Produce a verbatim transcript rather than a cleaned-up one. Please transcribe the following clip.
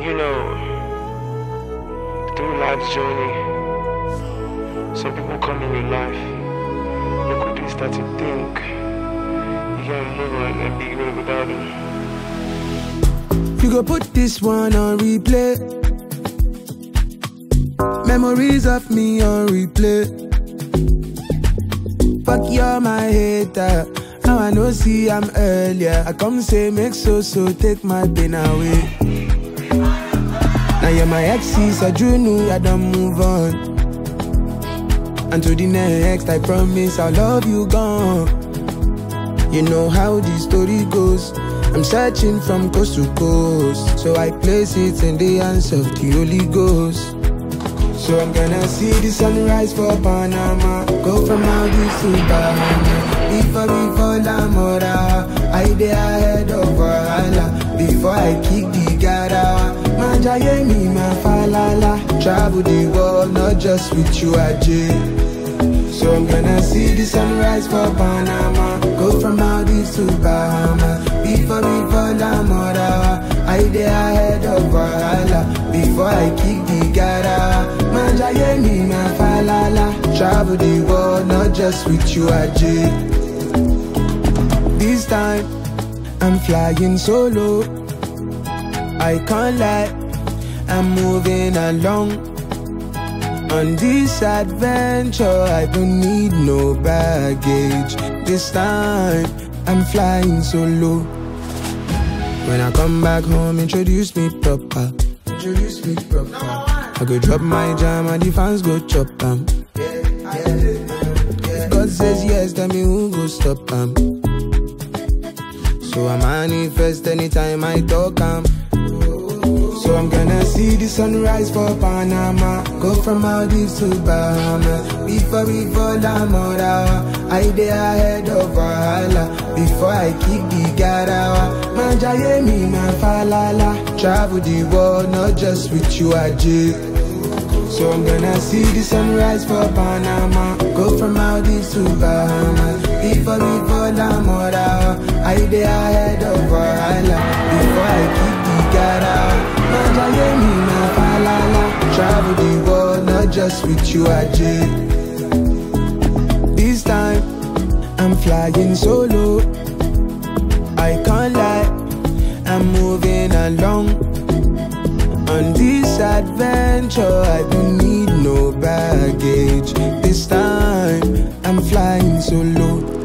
You know, through life's journey, some people come in your life, you quickly start to think you can't move on and be good without them. You go put this one on replay. Memories of me on replay. Fuck, you're my hater. Now I know, see I'm earlier. I come say make so so take my pain away. Now you're my exes, I drew new, I don't move on. And to the next, I promise I'll love you gone. You know how the story goes. I'm searching from coast to coast, so I place it in the hands of the Holy Ghost. So I'm gonna see the sunrise for Panama, go from Maldives to Bahama. Before we fall Amora, I dey ahead of Valhalla. Before I kick the Garawa, Manjaye mi ma falala. Travel the world, not just with you, Ajay. So I'm gonna see the sunrise for Panama, go from Maldives to Bahama. Before we fall Amora, I dey ahead of Valhalla. Before I kick the Garawa, Manjaye mi ma falala. Travel the world, not just with you, Ajay. This time, I'm flying solo. I can't lie, I'm moving along. On this adventure, I don't need no baggage. This time, I'm flying solo. When I come back home, introduce me proper. Introduce me proper. I go drop my jam and the fans go chop am. If God says yes, tell me who go stop am. So I manifest anytime I talk am. So I'm gonna see the sunrise for Panama, go from Maldives to Bahama. Before we fall Amora, I dey ahead of Valhalla. Before I kick the Garawa, Manjaye mi ma falala. Travel the world, not just with you, Ajay. So I'm gonna see the sunrise for Panama, go from Maldives to Bahama. Before we fall Amora, I dey ahead of Valhalla. Before I kick the Garawa, Manjaye mi ma falala. Travel the world, not just with you, Ajay. This time, I'm flying solo. I can't lie, I'm moving along. On this adventure, I don't need no baggage. This time, I'm flying solo.